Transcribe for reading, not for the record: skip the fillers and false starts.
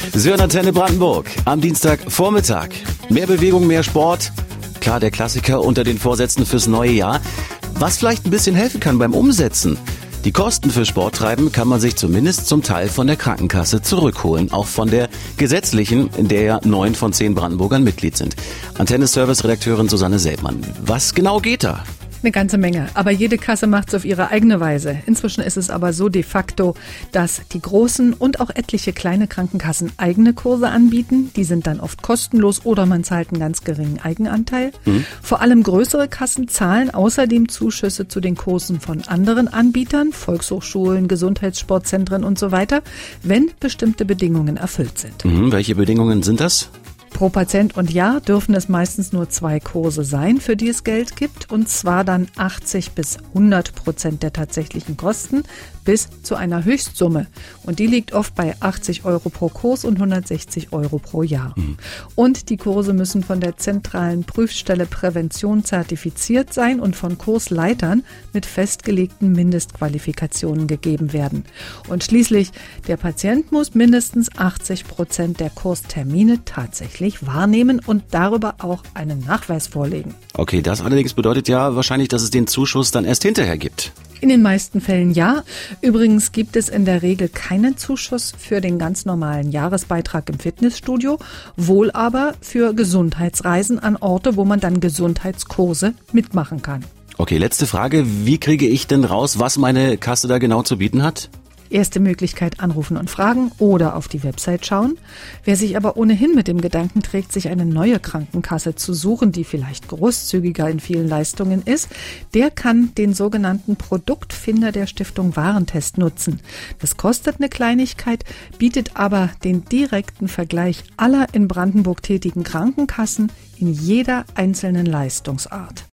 Sören Antenne Brandenburg am Dienstagvormittag. Mehr Bewegung, mehr Sport. Klar, der Klassiker unter den Vorsätzen fürs neue Jahr. Was vielleicht ein bisschen helfen kann beim Umsetzen. Die Kosten für Sporttreiben kann man sich zumindest zum Teil von der Krankenkasse zurückholen. Auch von der gesetzlichen, in der ja 9 von 10 Brandenburgern Mitglied sind. Antenne-Service-Redakteurin Susanne Selbmann. Was genau geht da? Eine ganze Menge, aber jede Kasse macht es auf ihre eigene Weise. Inzwischen ist es aber so de facto, dass die großen und auch etliche kleine Krankenkassen eigene Kurse anbieten. Die sind dann oft kostenlos oder man zahlt einen ganz geringen Eigenanteil. Vor allem größere Kassen zahlen außerdem Zuschüsse zu den Kursen von anderen Anbietern, Volkshochschulen, Gesundheitssportzentren und so weiter, wenn bestimmte Bedingungen erfüllt sind. Welche Bedingungen sind das? Pro Patient und Jahr dürfen es meistens nur 2 Kurse sein, für die es Geld gibt, und zwar dann 80 bis 100% der tatsächlichen Kosten bis zu einer Höchstsumme. Und die liegt oft bei 80 Euro pro Kurs und 160 Euro pro Jahr. Und die Kurse müssen von der zentralen Prüfstelle Prävention zertifiziert sein und von Kursleitern mit festgelegten Mindestqualifikationen gegeben werden. Und schließlich, der Patient muss mindestens 80% der Kurstermine tatsächlich wahrnehmen und darüber auch einen Nachweis vorlegen. Okay, das allerdings bedeutet ja wahrscheinlich, dass es den Zuschuss dann erst hinterher gibt. In den meisten Fällen ja. Übrigens gibt es in der Regel keinen Zuschuss für den ganz normalen Jahresbeitrag im Fitnessstudio, wohl aber für Gesundheitsreisen an Orte, wo man dann Gesundheitskurse mitmachen kann. Okay, letzte Frage. Wie kriege ich denn raus, was meine Kasse da genau zu bieten hat? Erste Möglichkeit: anrufen und fragen oder auf die Website schauen. Wer sich aber ohnehin mit dem Gedanken trägt, sich eine neue Krankenkasse zu suchen, die vielleicht großzügiger in vielen Leistungen ist, der kann den sogenannten Produktfinder der Stiftung Warentest nutzen. Das kostet eine Kleinigkeit, bietet aber den direkten Vergleich aller in Brandenburg tätigen Krankenkassen in jeder einzelnen Leistungsart.